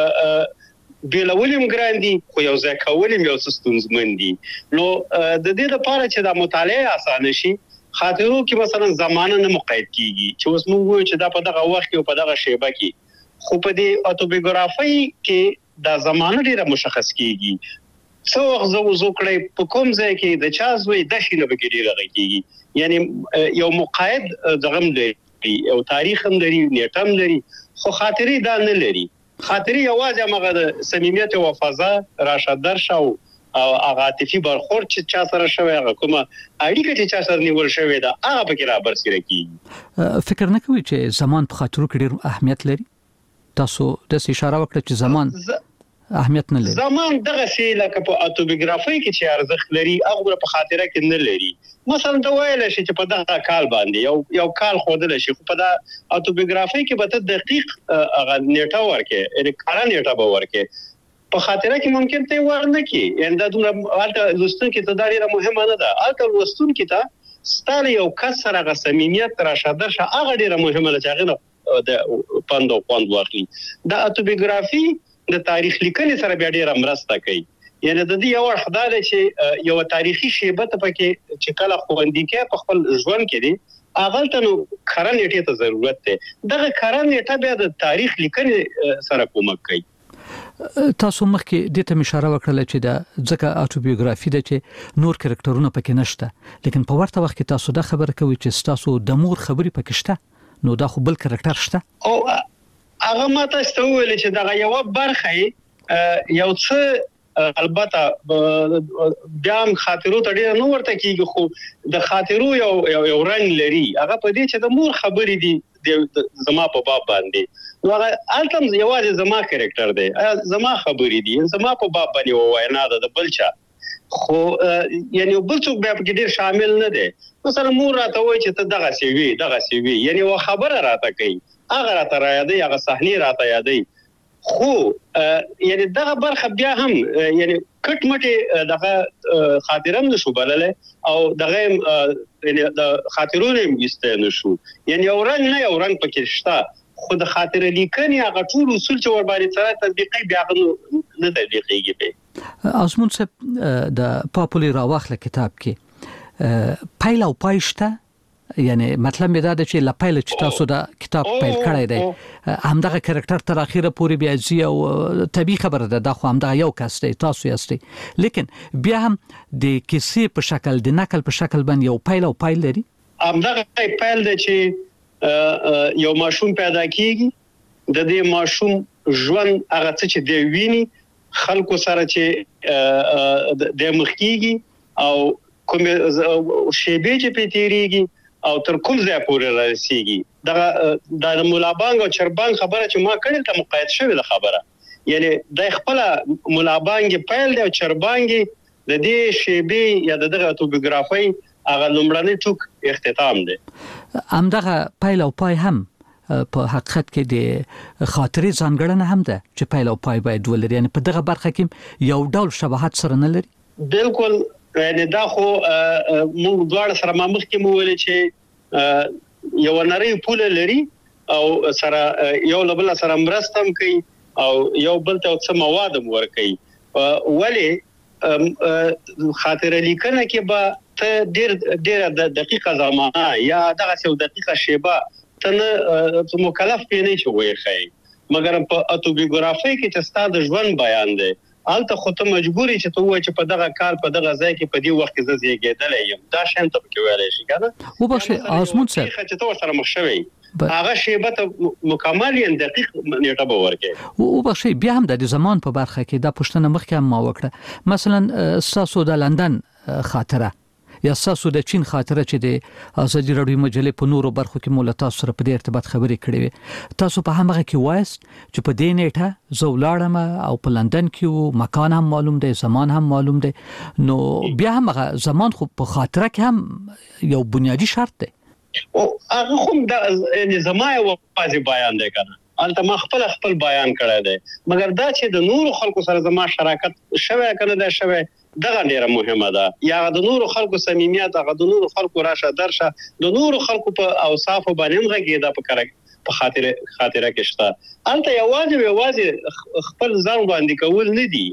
بیلولم ګراندي خو یو ځای کولم یو ستونزمن دي. نو د دې لپاره چې دا مطالعه اسانه شي، خاطرو کې مثلا زمانه نه مقید کیږي چې اوس موږ وایو چې دا په دغه وخت کې او په دغه شیبه کې، خو په دې اوټوبیوګرافي کې دا زمانه ډیره مشخص کیږي. څو وخت زو کړی په کوم ځای کې د چا زوی د شینه به ډیره غږیږي، یعنی یو مقید دغم دی او تاریخ هم لري، نیټه هم لري، خو خاطرې دا نه لري. خاطرې یوازې هغه د صمیمیت او وفازه راشه درشه او عاطفي برخورد چې چا سره شوی، هغه کومه اړیکه چې چا سره نیول شوی دا هغه پکې را برسېره کیږي. فکر نه کوي چې زمان په خاطرو کې ډېر اهمیت لري؟ تاسو د اشاره وکړه چې زمان اهمیت نه لري. زمان دغه شی لکه په اوټوبیوګرافي کې چې ارزښت لري هغه په خاطره کې نه لري. مثلا دا وایل شي چې په دغه کال باندې یو کال خودل شي، خو په دا اوټوبیوګرافي کې به ته دقیق هغه نیټه ورکې، یعنی کار نیټه به ورکې، په خاطره کې ممکن ته ورنه کې. یعنی دا دومره الته لوستون کې ته دا ډیره مهمه نه ده. الته لوستون کې ته ستاره یو کس سره غ صمیمیت راشه درشه هغه ډیره مهمه ده چې هغه د پاند واخلي. دا اوټوبیوګرافي د تاریخ لیکنې سره بیا ډیره مرسته کوي. یعنی د دې یو خدای دی چې یو تاریخي شیبه ته پکې چې کله خوندې کې په خپل ژوند کې دي هغه ته نو کارن نیټه ته ضرورت ده. دغه کارن نیټه بیا د تاریخ لیکنې سره کومک کوي. تاسو مخکې د ته اشاره وکړه چې دا ځکه اوټوبیوګرافي ده چې نور کریکټرونه پکې نشته، لیکن په ورته وخت کې تاسو دا خبره کوي چې تاسو د مور خبرې پکې شته، نو دا خو بل کریکټر شته. او هغه ماته ستوول چې دا یو برخه یو څه البته بیا هم خاطرو ته ډیر نو ورته کیږي، خو د خاطرو یو رنگ لري. هغه په دې چې د مور خبرې دي زما په باب باندې، نو هغه التم یوازې زما کریکټر دی، زما خبرې دي زما په باب باندې واینا ده د بلچا، خو یعنی بل څوک بیا په ډیر شامل نه دی. مثلا مور راته وایي چې ته دغه سی وی یعنی و خبره راته کوي، هغه راته را یادې، هغه صحنه راته یادې، خو یعنی دغه برخه بیا هم یعنی کټ مټه دغه خاطرم نشو بلله او دغه یعنی د خاطرونو مست نشو، یعنی یو رنگ پکې شته، خو د خاطر لیکنې هغه ټول اصول چې ور باندې سره تطبیقي بیا نه تطبیقيږي. ازمون صاحب د پاپولر راوخله کتاب کې پایل او پایشته، یعنی مطلب دا ده چې لپایل چې تاسو دا کتاب پیل کړی دی همدغه کریکټر تر اخیره پورې بیا ځي او طبيعي خبره ده، دا خو همدغه یو کس دی، تاسو یاستئ، لیکن بیا هم د کیسې په شکل د نقل په شکل باندې یو پایل او پایل لري. همدغه پایل دی چې یو ماشوم پیدا کیږي، د دې ماشوم ژوند هغه څه چې دی ویني خلکو سره چې د مخکیږي او کوم شیبه چې پیتیریږي او تر کوم ځای پورې رسیږي. دا د مولا بانګ او چربانګ خبره چې ما کړې ته مقاید شوی د خبره، یعنی د خپل مولا بانګ پیل دی او چربانګ د دې شیبه یا د دغه اوټوبیوګرافي هغه لومړنی ټوک اختتام دی. همدغه پیل او پای هم په حقیقت کې د خاطرې ځانګړنه هم ده چې پیل او پای باید ولري، یعنی په دغه برخه کې یو ډول شباهت سره نه لري. بالکل، یعنی دا خو موږ دواړه سره مخکې مو ویل چې یو نری پوله لري او سره یو بل سره مرستم کوي او یو بل ته څه مواد ورکوي. ولی خاطر لیکنه کې به ته ډیر دقیقه زمانه یا دغه څو دقیقه شیبه ته مکلف پېنې شوی خی، مګر په اتوبیوګرافي کې چې ستاسو ژوند بیان دی الته خو ته مجبورې چې ته وایې چې په دغه کال په دغه ځای کې په دې وخت کې زه زیږېدلی یم دا شی ته پکې ویلی شي که نه وبخښئ آزمون صاحب چې ته ورسره مخ شوی هغه شیبه ته مکمل یې دقیق نیټه به ورکړي وبخښئ بیا هم د زمان په برخه کې دا پوښتنه مخکې هم ما وکړه مثلا ستاسو د لندن خاطره یا تاسو د چین خاطره چې د ازادي راډیو مجلې په نورو برخو کې مول تاسو سره په دې ارتباط خبرې کړې وي تاسو په هغه کې وایست چې په دې نیټه زه ولاړم او په لندن کې مکان هم معلوم دی زمان هم معلوم دی نو بیا هم زمان خو په خاطره کې هم یو بنیادی شرط دی او هغه هم د زما یو واضح بیان دی کنه البته ما خپل بیان کړی دی مګر دا چې د نورو خلکو سره زما شراکت شوی کنه دا شوی دغه ډیره مهمه ده یا د نورو خلکو صمیمیت هغه د نورو خلکو راشه درشه د نورو خلکو په اوصاف باندې غږیدا په خاطره کې شته البته یوازې خپل ځان باندې کول نه دي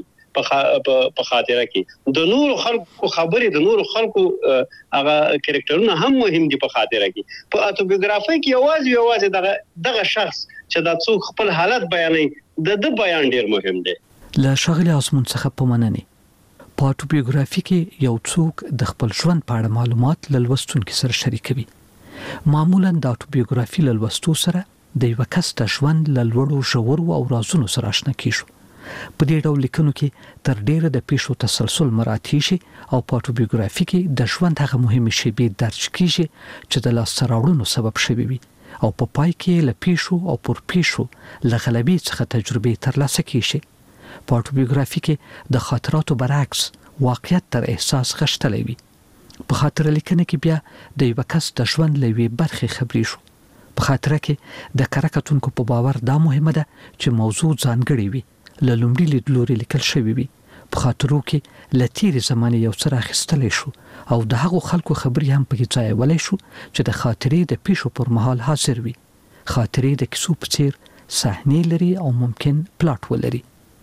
په خاطره کې د نورو خلکو خبرې د نورو خلکو هغه کریکټرونه هم مهم دي په خاطره کې په اتوبیوګرافي کې یوازې دغه شخص چې د څوک خپل حالت بیانوي د بیان ډیر مهم دی له شاغلي آسمون څخه په مننه په اتوبیوګرافي کې یو څوک د خپل ژوند په اړه معلومات لوستونکو سره شریکوي معمولا د اتوبیوګرافي لوستو سره د یو کس د ژوند لوړو ژورو او رازونو سره آشنا کیږو په دې ډول لیکنو کې تر ډیره د پیښو تسلسل مراعات شي او په اتوبیوګرافي کې د ژوند هغه مهمه شیبې درج کیږي چې د لاسته راوړنو سبب شوي وي او په پای کې له پیښو او پر پیښو له غلبې څخه تجربه ترلاسه کیږي په اتوبیوګرافي کې د خاطراتو برعکس واقعیت تر احساس غشتلی وي په خاطر لیکنه کې بیا د یو کس د ژوند لوي برخه خبري شو په خاطر کې د کارکتونکو په باور دا مهمه ده چې موضوع ځانګړی وي لومړی لیدلوري لیکل شوی وي په خاطرو کې لتیری زمانه یو څه راخستلی شو او د هغو خلکو خبري هم پکې ځای ولای شو چې د خاطرې د پیښو پر مهال حاضر وي خاطرې د کیسو په څیر صحنې لري او ممکن پلاټ ولري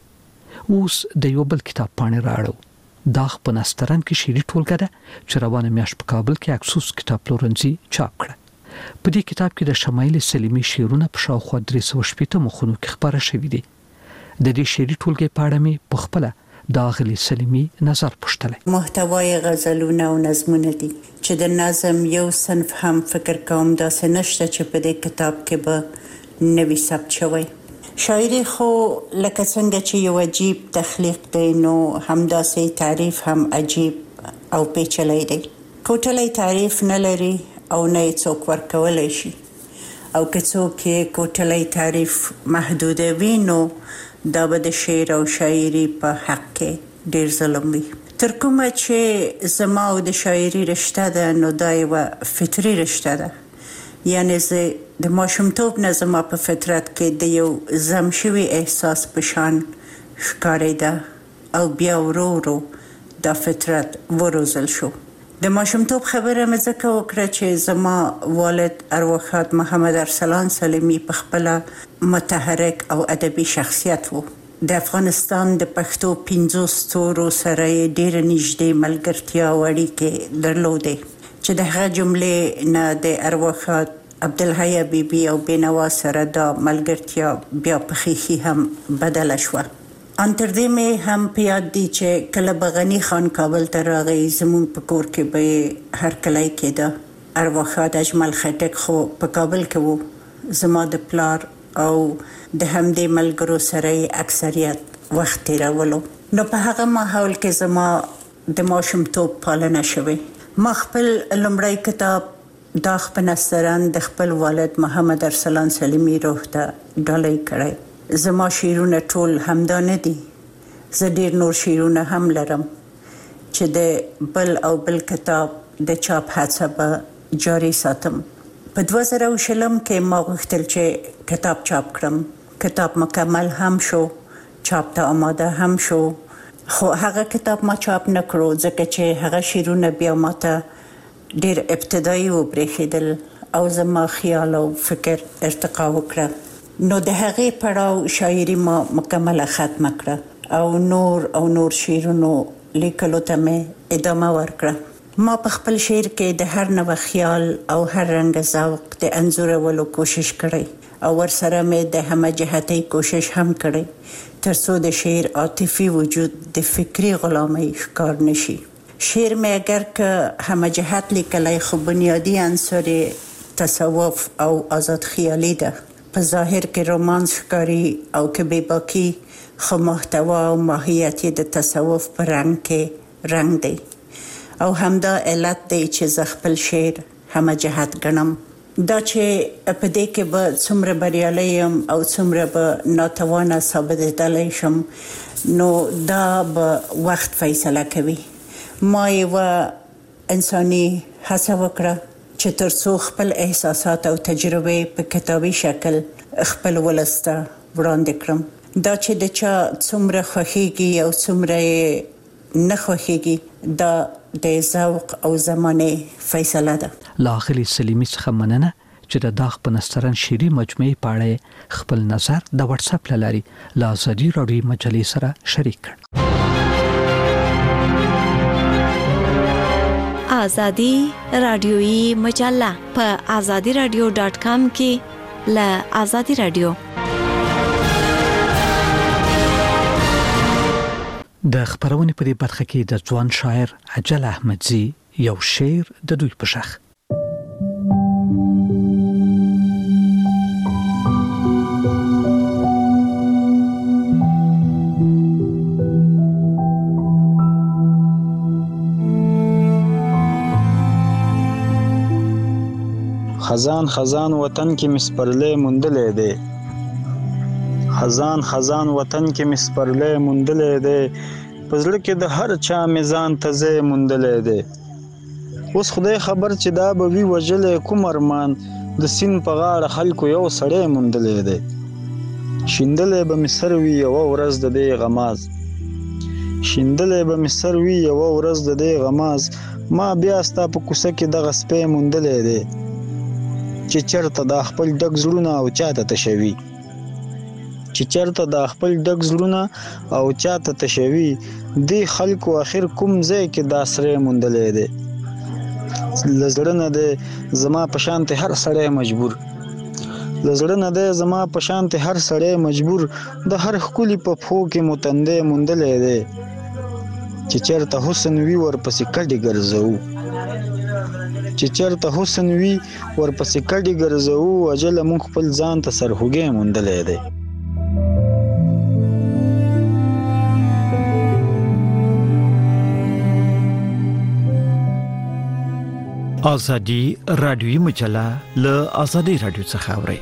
اوس د یو بل کتاب پاڼې راړو دا په نسترن کې شيري ټولګه ده چې روانه میاشت په کابل کې اکسوس کتاب پلورنځي چاپ کړه په دې کتاب کې د شمایل سلیمی شعرونه په شاوخوا 380 مخونو کې خبره شوې دي د دې شيري ټولګه په اړه مې په خپل د اغلی سلیمی نظر پوښتلی محتوای غزلونه او نظمونه دي چې د نظم یو صنف هم فکر کوم دا سنشته چې په دې کتاب کې به نوی ثبت شوی شاعري خو لکه څنګه چې یو عجیب تخلیق دی نو همداسې تعریف هم عجیب او پیچلی دی کوټلی تعریف نه لري او نه یې څوک ورکولی شي او که څوک یې کوټلی تعریف محدودوي نو دا به د شعر او شاعري په حق کې ډیر ظلم وي تر کومه چې زما او د شاعري رشته ده نو دا یوه فطري رشته ده یعنی زه د ماشومتوب نه زما په فطرت کې د یو زم شوي احساس په شان ښکارېده او بیا ورو ورو دا فطرت وروزل شو د ماشومتوب خبره مې ځکه وکړه چې زما والد ارواښاد محمد ارسلان سلیمی په خپله متحرک او ادبي شخصیت و د افغانستان د پښتو 15 ستورو سره یې ډېره نږدې ملګرتیا او اړیکې درلودې چې د هغه جملې نه د ارواښاد عبدالحی بیبي او بینوا سره دا ملګرتیا بیا په خیخي هم بدله شوه ان تر دې مې هم په یاد دي چې کله به غني خان کابل ته راغی زموږ په کور کې به هرکلی کېده ارواښاد اجمل خټک خو په کابل کې و زما د پلار او د همدې ملګرو سره اکثریت وخت تیرولو نو په هغه ماحول کې زما د ماشومتوب پالنه شوې ما خپل لومړی کتاب داغ په نسترن د خپل والد محمد ارسلان سلیمی روح ته ډالۍ کړی زما شعرونه ټول همدا نه دي زه ډیر نور شعرونه هم لرم چې د بل کتاب د چاپ هڅه به جاري ساتم په 2020 کې ما غوښتل چې کتاب چاپ کړم کتاب مکمل هم شو چاپ ته آماده هم شو خو هغه کتاب ما چاپ نکړو ځکه چې هغه شعرونه بیا ماته ډیر ابتدایي وبرېښېدل او زما خیال او فکر ارتقا وکړه نو د هغې پړاو شاعري ما مکمله ختمه کړه او نور شعرونو لیکلو ته مې ادامه ورکړه ما په خپل شعر کې د هر نوع خیال او هر رنګ ذوق د انځورولو کوشش کړی او ورسره مې د همجهتۍ کوشش هم کړی ترڅو د شعر عاطفي وجود د فکری غلامۍ ښکار نشي. شعر مې اگر که همجهت لیکلی خو بنیادی عنصر تصوف او آزاد خیالي ده. په ظاهر کې رومانس ښکاري او که بېباکي خو محتوا او ماهیت یې د تصوف په رنګ کې رنګ دی او همدا علت دی چې زه خپل شعر همجهت ګڼم. دا چې په دې کې به څومره بریالی یم او څومره به ناتوانه ثابتېدلی شم نو دا به وخت فیصله کوي. ما یوه انساني هڅه وکړه چې ترڅو خپل احساسات او تجربې په کتابي شکل خپل ولس ته وړاندې کړم. دا چې د چا څومره خوښیږي او څومره یې نه خوښیږي دا د ذوق او زمانې فیصله ده. له اغلې سلیمي څخه مننه چې د داغ په نسترن شعري مجموعې په اړه خپل نظر د واتس اپ له لارې له ازادي راډیو مجلې سره شریک کړ. ازادي راډیوي مجله په azadiradio.com کې له ازادي راډیو د خبرونې په دې برخه کې د ځوان شاعر اجل احمدزي یو شعر د دوی په شخ. خزان خزان وطن کې مسپرلې مندلې ده، خزان خزان وطن کې مسپرلې مندلې ده، پزړه کې د هر چا میزان تزه مندلې ده. اوس خدای خبر چې دا به وی وجلې کوم ارمان د سین په غاړه خلکو یو سړی مندلې ده. شیندلې به مصر وی یو ورځ د دې غماز، شیندلې به مصر وی یو ورځ د دې غماز، ما بیا ستا په کوڅه کې د غسپې مندلې ده چې چرته د خپل ډک زړونه او چاته تشوي، چې چرته د خپل ډک زړونه او چاته تشوي، دی خلکو اخر کوم ځای کې د اسره مندلې ده. لزړنه ده زما په شانته هر سړی مجبور، لزړنه ده زما په شانته هر سړی مجبور، د هر خولي په پخو کې متندې مندلې ده چې چرته حسن وی ورپسې کډي ګرځو، چې چرته حسن وی ورپسې کډي ګرځو، اجل مونږ خپل ځان ته سرهوګې مندلې ده. ازادي راډیوي مجله له ازادي راډیو څخه اوري.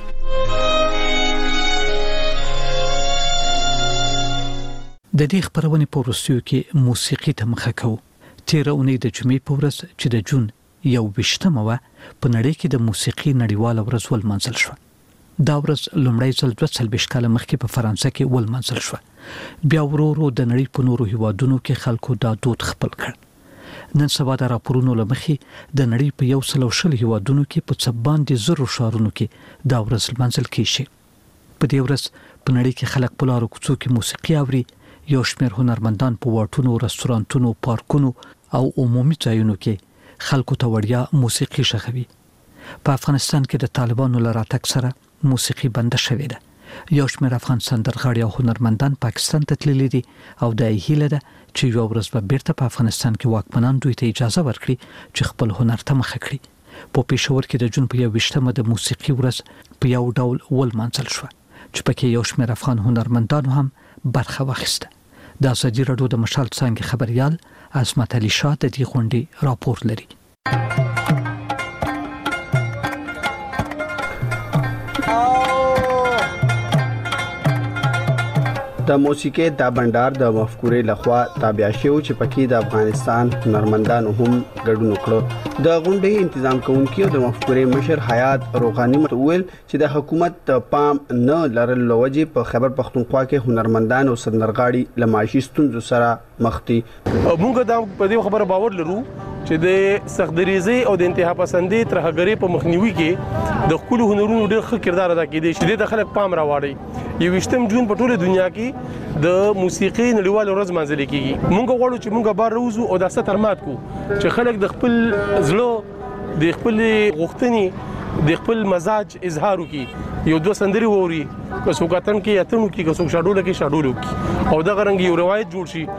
د دې خبرونه په وروستیو کې موسیقي ته مخه کوو. تیر اونۍ د جمعې په ورځ چې د جون 21مه وه په نړۍ کې د موسیقي نړیواله ورځ ولمانځل شوه. دا ورځ لومړی ځل 22 کاله مخکې په فرانسه کې ولمانځل شوه. بیا ورو ورو د نړۍ په نورو هیوادونو کې خلکو دا دود خپل کړ. نن سبا د راپورونو لمخې د نړۍ په 120 هیوادونو کې په څه باندې زرو ښارونو کې دا ورځ لمانځل کیږي. په دې ورځ په نړۍ کې خلک په لارو کوڅو کې موسیقي اوري. یو شمېر هنرمندان په واټونو، رستورانتونو، پارکونو او عمومي ځایونو کې خلکو ته وړیا موسیقي شخوي. په افغانستان کې د طالبانو له راتګ سره موسیقي بنده شوې ده. یو شمېر افغان سندرغاړي او هنرمندان پاکستان ته تللي دي او د هیله ده چې یو ورځ به بیرته په افغانستان کې واکمنان دوی ته اجازه ورکړي چې خپل هنر ته مخه کړي. په پېښور کې د جون په 21مه د موسیقي ورځ په یو ډول ولمانځل شوه چې پکې یو شمېر افغان هنرمندانو هم برخه واخیسته. د ازادي راډیو د مشال څنګه خبريال عصمت علي شاه د دې غونډې راپور لري. د موسیقي د بندر د مفکورې لخوا تابع شو چې پکې د افغانستان هنرمندانو هم ګډون وکړ. د غونډې تنظیم کوونکي د مفکورې مشر حیات روغانی متول چې د حکومت پام نه لرل لوجه په خیبر پختونخوا کې هنرمندان او سندرغاړي لماشي ستونزو سره مخ دي. موږ دا په دې خبره باور لرو چې د سختدریزي او د انتها پسندي ترهګری په مخنیوي کې د خپل هنرونو ډېر ښه کردار ادا کړي چې د خلک پام راوړي. 21 جون په ټوله دنیا کې د موسیقي نړیواله ورځ مانځل کیږي. موږ غواړو چې موږ بار روزو او د ستر مات کو چې خلک د خپل زړه د خپل غوښتنې د خپل مزاج اظهار وکي یو دوه سندري ووري که څوک اتن کې اتنو کې که څوک شاډول کې شاډول وکي او دا غرنګ یو روایت جوړ شي.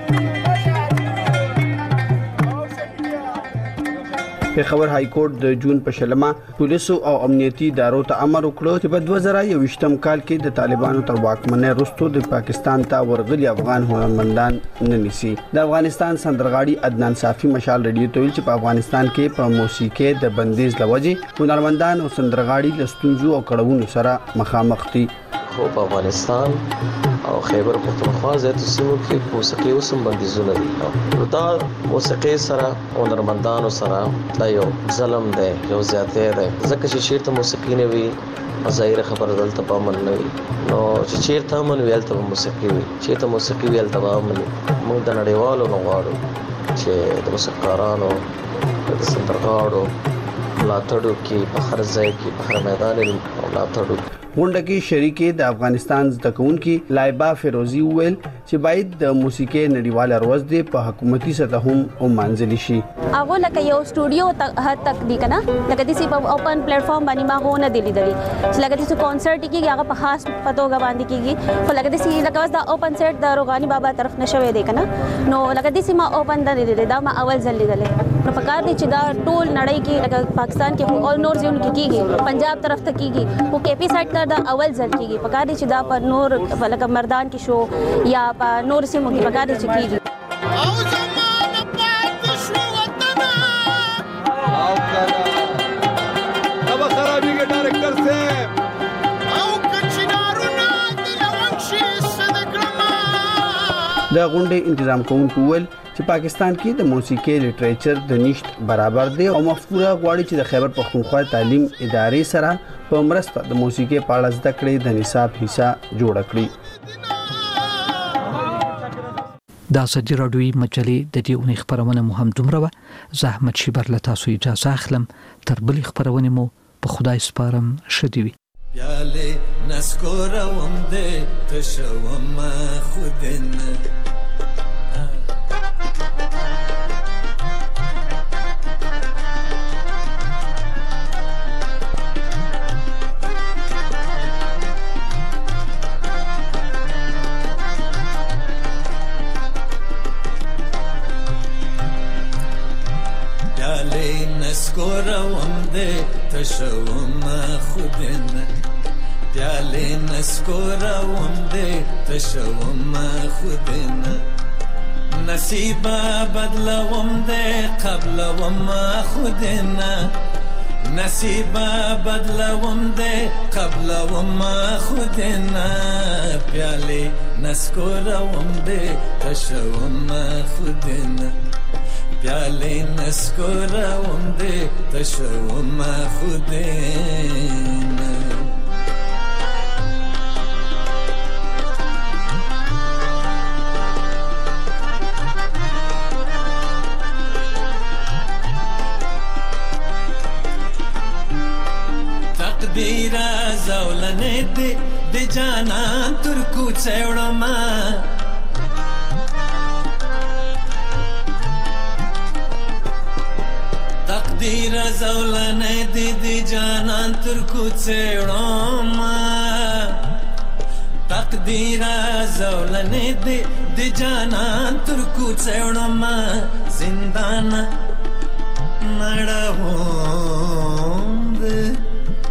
پیښور های کورټ د جون په شلمه پولیسو او امنیتي ادارو ته امر وکړ چې په 2021م کال کې د طالبانو تر واکمنۍ وروسته د پاکستان ته ورغلي افغان هنرمندان نه نیسي. د افغانستان سندرغاړي عدنان صافي مشال رادیو ته ویل چې په افغانستان کې په موسیقي د بندیز لوجې هنرمندان او سندرغاړي له ستونزو او کړهونو سره مخامخ دي. خو په افغانستان او خیبر پختونخوا ځایته سیمو کې موسیقي اوسم بندیزونه دي. نو دا موسیقي سره هنرمندانو سره دا یو ظلم دی، یو زیاتې دی، ځکه چې چیرته موسیقي نه وي ظاهره خبره دلته په امن نه وي. نو چې چیرته امن وي هلته به موسیقي وي، چیرته موسیقي وي هلته به امن وي. موږ د نړیوالو نه غواړو چې د موسیقارانو د سندرغاړو ملاتړ وکړي، په هر ځای کې په هر میدان کې ملاتړ وکړي. غونډه کې شریکې د افغانستان زده کوونکي لایبا فیروزی ویل چې باید د موسیقي نړیواله ورځ د په حکومتي سطح هم ومانځل شي. هغه لکه یو سټوډیو حد تک دی کنه، لکه د سی په اوپن پلیټ فارم باندې ما هو نه دی لیدلی چې لکه د کانسرت کیږي هغه په خاص پتوګه باندې کیږي، خو لکه د سی لکه دا اوپن سیټ د روغانی بابا طرف نشوي دی کنه، نو لکه د سی ما اوپن د لیدل دا ما اول ځل لیدل. نو پکار دی چې دا ټول نړۍ کې لکه پاکستان کې اول نور زون کې کیږي، پنجاب طرف ته کیږي، خو کیپی سایت دا اول ځل کیږي. پکار دی چې دا پر نور لکه مردان کې شو یا په نور سیمو کې پکار دی چې کیږي. د غونډې انتظام کوونکو ویل چې پاکستان کې د موسیقي لټریچر د نشټ برابر دی او مفکوره غواړي چې د خیبر پختونخوا تعلیم ادارې سره په مرسته د موسیقي په اړه زده کړې د نصاب حصہ جوړ کړي. د ازادي راډیوي مجلې د دې اونۍ خبرونه مو هم دومره وه. زه احمد شیبر له تاسو اجازه اخلم. تر بلې خبرونې مو په خدای سپارم. ښه دې وي. پیاله نسکوروم دې تشوم خودنه نسکوروم دې تشوم خودنه پیاله نسکوروم دې تشوم خودنه نصیب بدلوم دې قبلوم خودنه نصیب بدلوم دې قبلوم خودنه پیاله نسکوروم دې تشوم خودنه پیاله نسکوروم دې تشوم خودنه. تقدیر زولنه دې د جانان تر کوڅه وړم تقدیر زولنه دې د جانان تر کوڅه وړم تقدیر زولنه دې د جانان تر کوڅه وړم زندان نړوم دې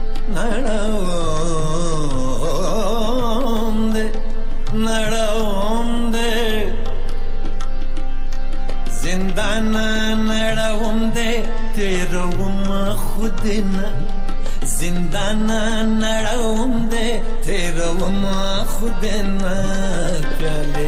نړوم دې زندان نړوم دې تیروم خودنه زندان نړوم دې تیروم خودنه پیاله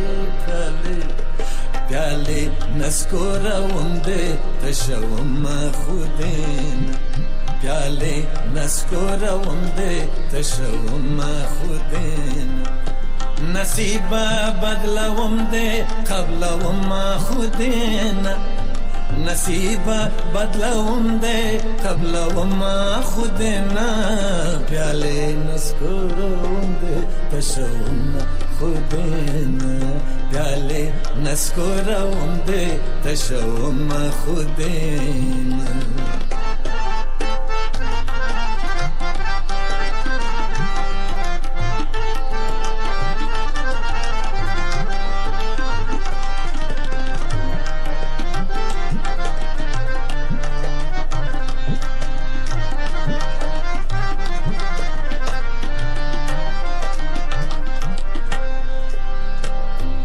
پیاله نسکوروم دې تشوم خودنه پیاله نسکوروم دې تشوم خودنه نصیب بدلوم دې قبلوم خودنه نصیب بدلوم دې قبلوم خودنه پیاله نسکوروم دې تشوم خودنه پیاله نسکوروم دې تشوم خودنه.